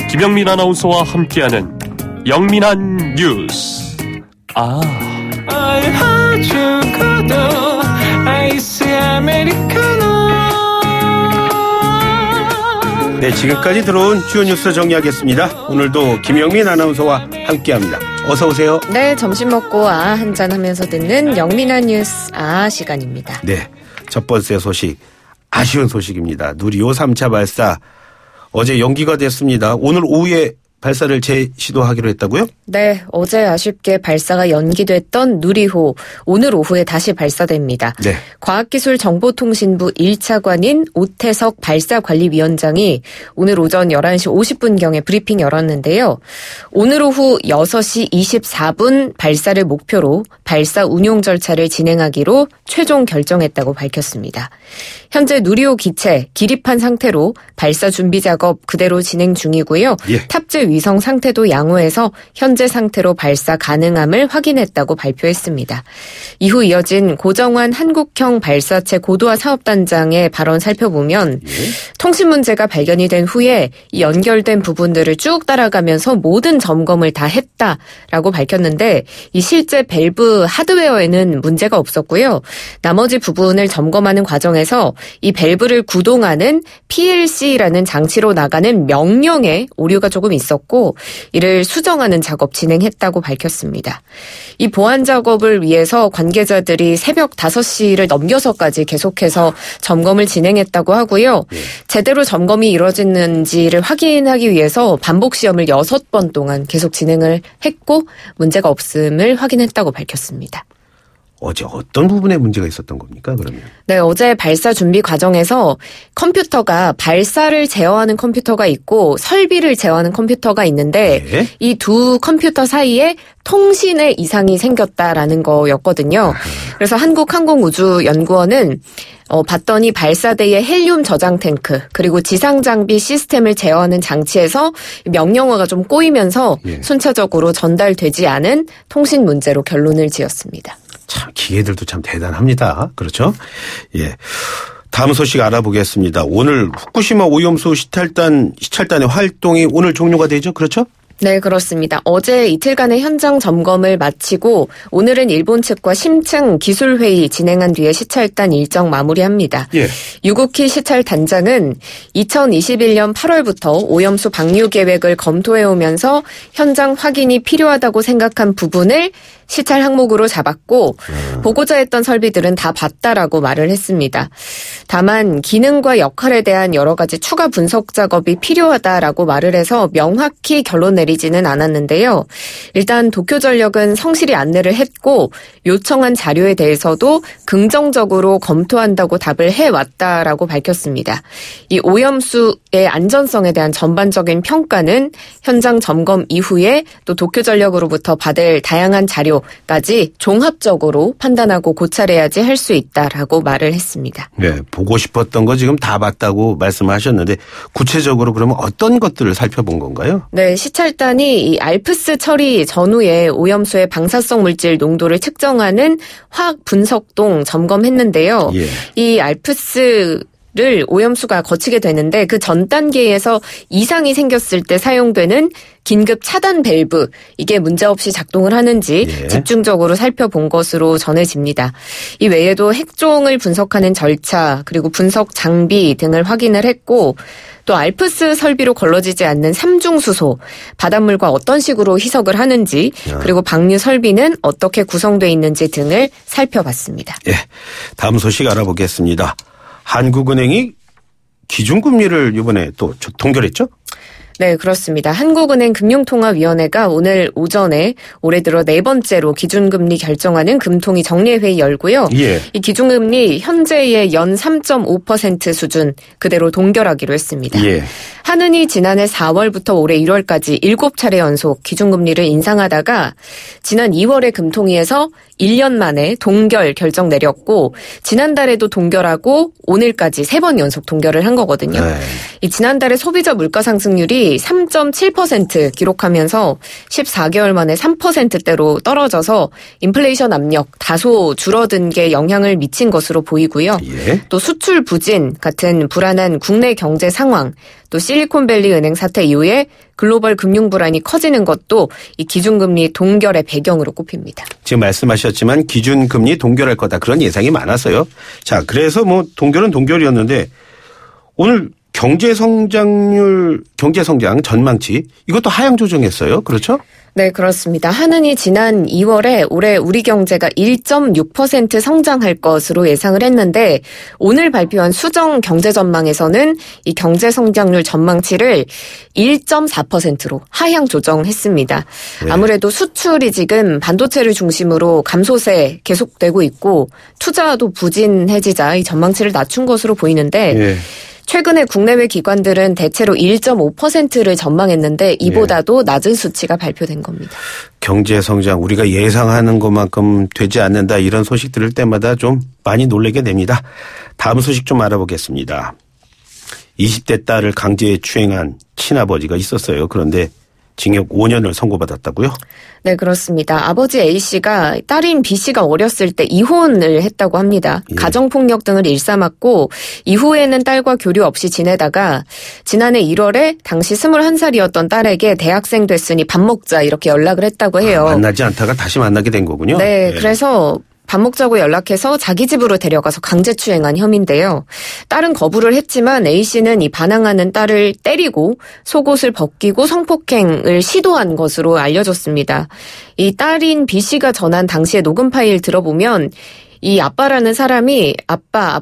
김영민 아나운서와 함께하는 영민한 뉴스. 알려주고도 아이스 아메리카노. 네, 지금까지 들어온 주요 뉴스 정리하겠습니다. 오늘도 김영민 아나운서와 함께합니다. 어서 오세요. 네, 점심 먹고 한잔 하면서 듣는 영민한 뉴스 시간입니다. 네, 첫 번째 소식, 아쉬운 소식입니다. 누리호 3차 발사 어제 연기가 됐습니다. 오늘 오후에 발사를 재시도하기로 했다고요? 네, 어제 아쉽게 발사가 연기됐던 누리호 오늘 오후에 다시 발사됩니다. 네. 과학기술정보통신부 1차관인 오태석 발사관리위원장이 오늘 오전 11시 50분경에 브리핑 열었는데요. 오늘 오후 6시 24분 발사를 목표로 발사 운용 절차를 진행하기로 최종 결정했다고 밝혔습니다. 현재 누리호 기체 기립한 상태로 발사 준비 작업 그대로 진행 중이고요. 예. 탑재 위성 상태도 양호해서 현재 상태로 발사 가능함을 확인했다고 발표했습니다. 이후 이어진 고정환 한국형 발사체 고도화 사업단장의 발언 살펴보면 통신 문제가 발견이 된 후에 이 연결된 부분들을 쭉 따라가면서 모든 점검을 다 했다라고 밝혔는데 이 실제 밸브 하드웨어에는 문제가 없었고요. 나머지 부분을 점검하는 과정에서 이 밸브를 구동하는 PLC라는 장치로 나가는 명령에 오류가 조금 있었고 이를 수정하는 작업 진행했다고 밝혔습니다. 이 보안 작업을 위해서 관계자들이 새벽 5시를 넘겨서까지 계속해서 점검을 진행했다고 하고요. 제대로 점검이 이루어지는지를 확인하기 위해서 반복 시험을 6번 동안 계속 진행을 했고 문제가 없음을 확인했다고 밝혔습니다. 어제 어떤 부분에 문제가 있었던 겁니까, 그러면? 네, 어제 발사 준비 과정에서 컴퓨터가 발사를 제어하는 컴퓨터가 있고 설비를 제어하는 컴퓨터가 있는데 네. 이 두 컴퓨터 사이에 통신에 이상이 생겼다라는 거였거든요. 그래서 한국항공우주연구원은 봤더니 발사대의 헬륨 저장 탱크 그리고 지상 장비 시스템을 제어하는 장치에서 명령어가 좀 꼬이면서 순차적으로 전달되지 않은 통신 문제로 결론을 지었습니다. 참 기계들도 참 대단합니다. 그렇죠? 예. 다음 소식 알아보겠습니다. 오늘 후쿠시마 오염수 시찰단의 활동이 오늘 종료가 되죠? 그렇죠? 네, 그렇습니다. 어제 이틀간의 현장 점검을 마치고 오늘은 일본 측과 심층 기술회의 진행한 뒤에 시찰단 일정 마무리합니다. 예. 유구키 시찰단장은 2021년 8월부터 오염수 방류 계획을 검토해오면서 현장 확인이 필요하다고 생각한 부분을 시찰 항목으로 잡았고 보고자 했던 설비들은 다 봤다라고 말을 했습니다. 다만 기능과 역할에 대한 여러 가지 추가 분석 작업이 필요하다라고 말을 해서 명확히 결론 내리지는 않았는데요. 일단 도쿄전력은 성실히 안내를 했고 요청한 자료에 대해서도 긍정적으로 검토한다고 답을 해왔다라고 밝혔습니다. 이 오염수의 안전성에 대한 전반적인 평가는 현장 점검 이후에 또 도쿄전력으로부터 받을 다양한 자료까지 종합적으로 판단하고 고찰해야지 할 수 있다라고 말을 했습니다. 네, 보고 싶었던 거 지금 다 봤다고 말씀하셨는데 구체적으로 그러면 어떤 것들을 살펴본 건가요? 네, 시찰단이 이 알프스 처리 전후에 오염수의 방사성 물질 농도를 측정하는 화학 분석동 점검했는데요. 예. 이 알프스 를 오염수가 거치게 되는데 그 전 단계에서 이상이 생겼을 때 사용되는 긴급 차단 밸브 이게 문제없이 작동을 하는지 집중적으로 살펴본 것으로 전해집니다. 이 외에도 핵종을 분석하는 절차 그리고 분석 장비 등을 확인을 했고 또 알프스 설비로 걸러지지 않는 삼중수소, 바닷물과 어떤 식으로 희석을 하는지 그리고 방류 설비는 어떻게 구성되어 있는지 등을 살펴봤습니다. 예, 다음 소식 알아보겠습니다. 한국은행이 기준금리를 이번에 또 동결했죠? 네, 그렇습니다. 한국은행 금융통화위원회가 오늘 오전에 올해 들어 4번째로 기준금리 결정하는 금통위 정례회의 열고요. 예. 이 기준금리 현재의 연 3.5% 수준 그대로 동결하기로 했습니다. 예. 한은이 지난해 4월부터 올해 1월까지 7차례 연속 기준금리를 인상하다가 지난 2월에 금통위에서 1년 만에 동결 결정 내렸고 지난달에도 동결하고 오늘까지 3번 연속 동결을 한 거거든요. 이 지난달에 소비자 물가 상승률이 수출이 3.7% 기록하면서 14개월 만에 3%대로 떨어져서 인플레이션 압력 다소 줄어든 게 영향을 미친 것으로 보이고요. 예. 또 수출 부진 같은 불안한 국내 경제 상황, 또 실리콘밸리 은행 사태 이후에 글로벌 금융 불안이 커지는 것도 이 기준금리 동결의 배경으로 꼽힙니다. 지금 말씀하셨지만 기준금리 동결할 거다. 그런 예상이 많았어요. 자, 그래서 뭐 동결은 동결이었는데 오늘 경제성장 전망치 이것도 하향 조정했어요. 그렇죠? 네, 그렇습니다. 한은이 지난 2월에 올해 우리 경제가 1.6% 성장할 것으로 예상을 했는데 오늘 발표한 수정 경제 전망에서는 이 경제 성장률 전망치를 1.4%로 하향 조정했습니다. 네. 아무래도 수출이 지금 반도체를 중심으로 감소세 계속되고 있고 투자도 부진해지자 이 전망치를 낮춘 것으로 보이는데 예. 최근에 국내외 기관들은 대체로 1.5%를 전망했는데 이보다도 낮은 수치가 발표된 겁니다. 경제 성장 우리가 예상하는 것만큼 되지 않는다 이런 소식 들을 때마다 좀 많이 놀라게 됩니다. 다음 소식 좀 알아보겠습니다. 20대 딸을 강제 추행한 친아버지가 있었어요. 그런데 징역 5년을 선고받았다고요? 네, 그렇습니다. 아버지 A씨가 딸인 B씨가 어렸을 때 이혼을 했다고 합니다. 예. 가정폭력 등을 일삼았고 이후에는 딸과 교류 없이 지내다가 지난해 1월에 당시 21살이었던 딸에게 대학생 됐으니 밥 먹자 이렇게 연락을 했다고 해요. 만나지 않다가 다시 만나게 된 거군요. 네, 예. 그래서 밥 먹자고 연락해서 자기 집으로 데려가서 강제추행한 혐의인데요. 딸은 거부를 했지만 A씨는 이 반항하는 딸을 때리고 속옷을 벗기고 성폭행을 시도한 것으로 알려졌습니다. 이 딸인 B씨가 전한 당시의 녹음 파일 들어보면 이 아빠라는 사람이 아빠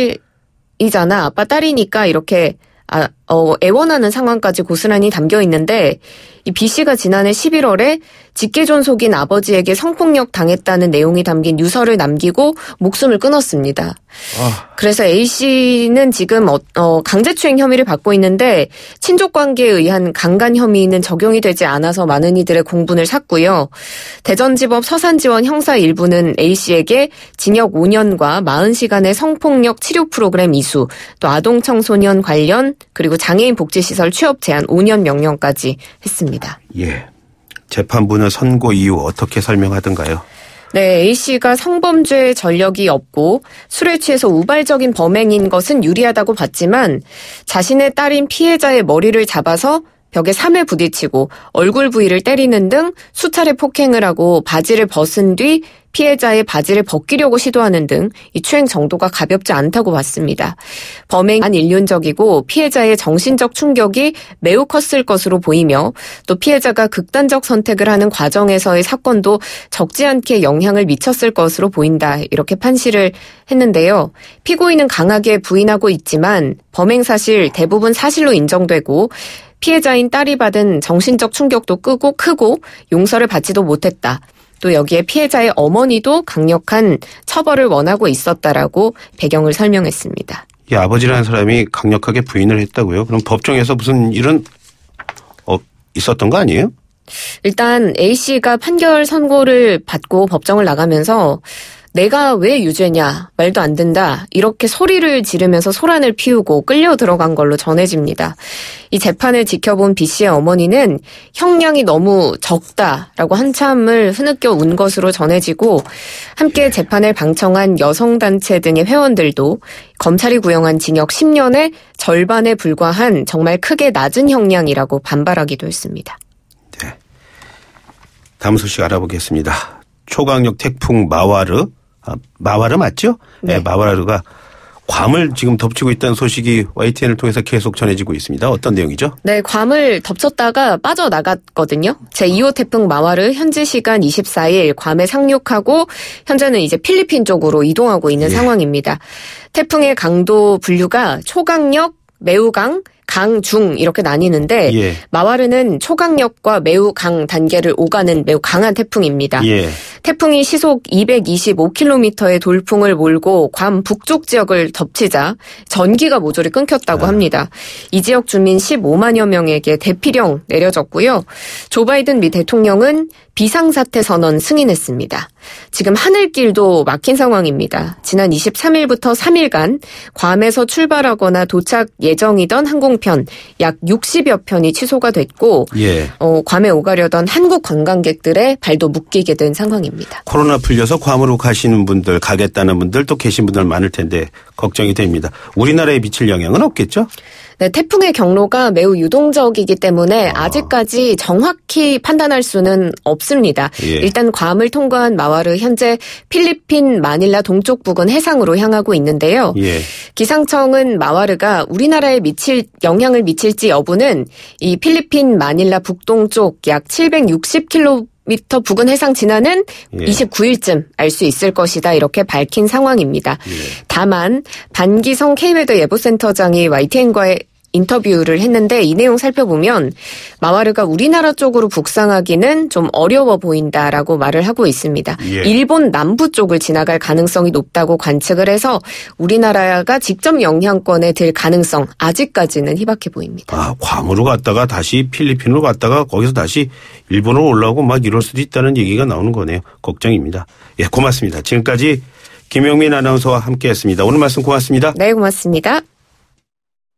딸이잖아. 아빠 딸이니까 이렇게 애원하는 상황까지 고스란히 담겨 있는데 이 B씨가 지난해 11월에 직계존속인 아버지에게 성폭력 당했다는 내용이 담긴 유서를 남기고 목숨을 끊었습니다. 그래서 A씨는 지금 강제추행 혐의를 받고 있는데 친족관계에 의한 강간 혐의는 적용이 되지 않아서 많은 이들의 공분을 샀고요. 대전지법 서산지원 형사 1부는 A씨에게 징역 5년과 40시간의 성폭력 치료 프로그램 이수, 또 아동청소년 관련 그리고 장애인 복지시설 취업 제한 5년 명령까지 했습니다. 예. 재판부는 선고 이유 어떻게 설명하던가요? 네, A씨가 성범죄 전력이 없고 술에 취해서 우발적인 범행인 것은 유리하다고 봤지만 자신의 딸인 피해자의 머리를 잡아서 벽에 3회 부딪히고 얼굴 부위를 때리는 등 수차례 폭행을 하고 바지를 벗은 뒤 피해자의 바지를 벗기려고 시도하는 등 이 추행 정도가 가볍지 않다고 봤습니다. 범행은 일륜적이고 피해자의 정신적 충격이 매우 컸을 것으로 보이며 또 피해자가 극단적 선택을 하는 과정에서의 사건도 적지 않게 영향을 미쳤을 것으로 보인다. 이렇게 판시를 했는데요. 피고인은 강하게 부인하고 있지만 범행 사실 대부분 사실로 인정되고 피해자인 딸이 받은 정신적 충격도 크고 용서를 받지도 못했다. 또 여기에 피해자의 어머니도 강력한 처벌을 원하고 있었다라고 배경을 설명했습니다. 이 아버지라는 사람이 강력하게 부인을 했다고요? 그럼 법정에서 무슨 일은 있었던 거 아니에요? 일단 A씨가 판결 선고를 받고 법정을 나가면서 내가 왜 유죄냐, 말도 안 된다, 이렇게 소리를 지르면서 소란을 피우고 끌려 들어간 걸로 전해집니다. 이 재판을 지켜본 B씨의 어머니는 형량이 너무 적다라고 한참을 흐느껴 운 것으로 전해지고 함께 재판을 방청한 여성단체 등의 회원들도 검찰이 구형한 징역 10년의 절반에 불과한 정말 크게 낮은 형량이라고 반발하기도 했습니다. 네. 다음 소식 알아보겠습니다. 초강력 태풍 마와르 맞죠? 네. 네, 마와르가 괌을 지금 덮치고 있다는 소식이 YTN을 통해서 계속 전해지고 있습니다. 어떤 내용이죠? 네, 괌을 덮쳤다가 빠져나갔거든요. 제2호 태풍 마와르 현지 시간 24일 괌에 상륙하고 현재는 이제 필리핀 쪽으로 이동하고 있는 상황입니다. 태풍의 강도 분류가 초강력, 매우 강, 강, 중 이렇게 나뉘는데 예. 마와르는 초강력과 매우 강 단계를 오가는 매우 강한 태풍입니다. 예. 태풍이 시속 225km의 돌풍을 몰고 괌 북쪽 지역을 덮치자 전기가 모조리 끊겼다고 합니다. 이 지역 주민 15만여 명에게 대피령 내려졌고요. 조 바이든 미 대통령은 비상사태 선언 승인했습니다. 지금 하늘길도 막힌 상황입니다. 지난 23일부터 3일간 괌에서 출발하거나 도착 예정이던 항공편 약 60여 편이 취소가 됐고 괌에 오가려던 한국 관광객들의 발도 묶이게 된 상황입니다. 코로나 풀려서 괌으로 가시는 분들, 가겠다는 분들 또 계신 분들 많을 텐데 걱정이 됩니다. 우리나라에 미칠 영향은 없겠죠? 네, 태풍의 경로가 매우 유동적이기 때문에 아직까지 정확히 판단할 수는 없습니다. 일단 괌을 통과한 마와르 현재 필리핀 마닐라 동쪽 부근 해상으로 향하고 있는데요. 기상청은 마와르가 우리나라에 영향을 미칠지 여부는 이 필리핀 마닐라 북동쪽 약 760km 부근 해상 진화는 29일쯤 알 수 있을 것이다 이렇게 밝힌 상황입니다. 다만 반기성 K웨더 예보센터장이 YTN과의 인터뷰를 했는데 이 내용 살펴보면 마와르가 우리나라 쪽으로 북상하기는 좀 어려워 보인다라고 말을 하고 있습니다. 일본 남부 쪽을 지나갈 가능성이 높다고 관측을 해서 우리나라가 직접 영향권에 들 가능성 아직까지는 희박해 보입니다. 괌으로 갔다가 다시 필리핀으로 갔다가 거기서 다시 일본으로 올라오고 막 이럴 수도 있다는 얘기가 나오는 거네요. 걱정입니다. 예, 고맙습니다. 지금까지 김용민 아나운서와 함께했습니다. 오늘 말씀 고맙습니다. 네, 고맙습니다.